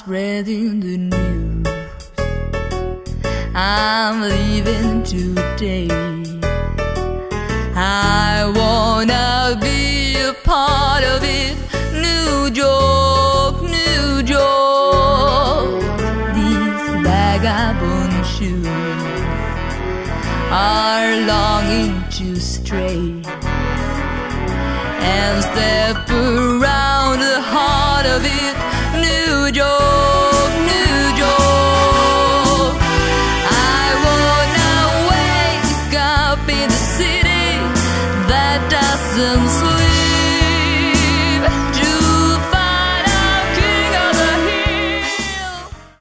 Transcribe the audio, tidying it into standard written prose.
spreading the news. I'm leaving today. I wanna be a part of it. New York, New York. These vagabond shoes are longing to stray and step around the heart of it. New York.